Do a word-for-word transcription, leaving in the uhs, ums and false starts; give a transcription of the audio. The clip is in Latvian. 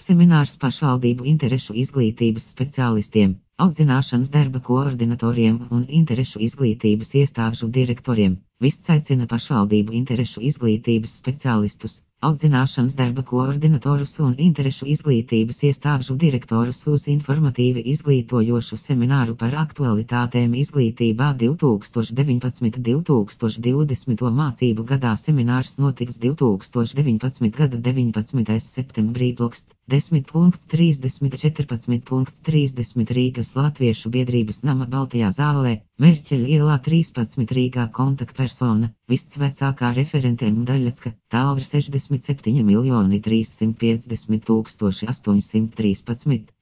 seminārs pašvaldību interešu izglītības speciālistiem, audzināšanas darba koordinatoriem un interešu izglītības iestāžu direktoriem. Vists aicina pašvaldību interešu izglītības speciālistus, audzināšanas darba koordinatorus un interešu izglītības iestāžu direktorus uz informatīvi izglītojošu semināru par aktualitātēm izglītībā divi tūkstoši deviņpadsmit divi tūkstoši divdesmit mācību gadā. Seminārs notiks divi tūkstoši deviņpadsmit gada deviņpadsmitais septembrī plokst desmit trīsdesmit četrpadsmit trīsdesmit Rīgas Latviešu biedrības nama Baltajā zālē, Merķeļa ielā trīspadsmit Rīgā. Kontaktpersona, Vists vecākā referente Daļacka, Tālvra sešdesmit septiņi miljoni trīssimt piecdesmit tūkstoši astoņsimt trīspadsmit.